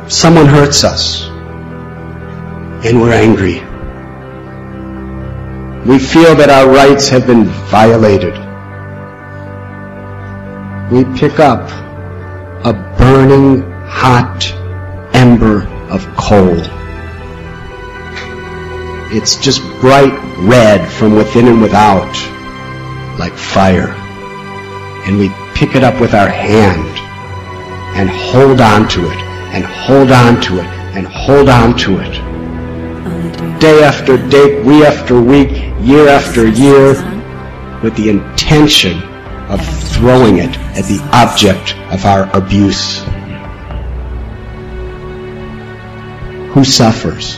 someone hurts us and we're angry. We feel that our rights have been violated. We pick up a burning, hot ember of coal. It's just bright red from within and without, like fire. And we pick it up with our hand and hold on to it, and hold on to it, and hold on to it. Day after day, week after week, year after year, with the intention of throwing it at the object of our abuse. Who suffers?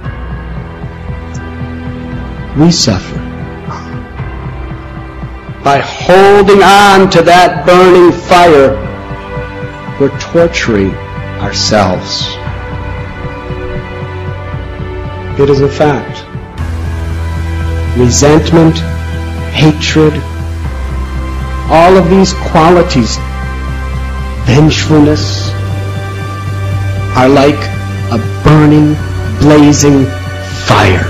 We suffer. By holding on to that burning fire, we're torturing ourselves. It is a fact. Resentment, hatred, all of these qualities, vengefulness, are like a burning, blazing fire.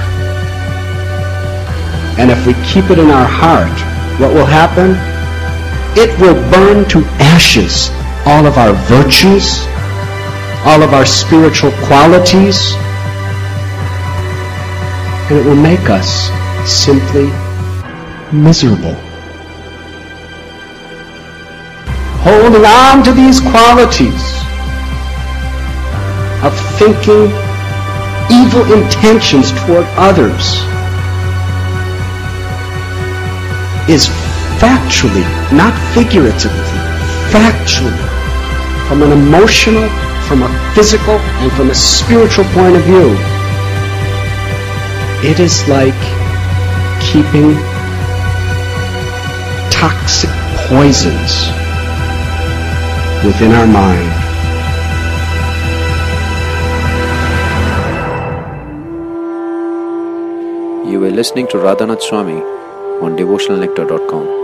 And if we keep it in our heart, what will happen? It will burn to ashes all of our virtues, all of our spiritual qualities, and it will make us simply miserable. Holding on to these qualities of thinking evil intentions toward others is factually, not figuratively, factually, from an emotional, from a physical, and from a spiritual point of view, it is like keeping toxic poisons within our mind. You were listening to Radhanath Swami on devotionalnectar.com.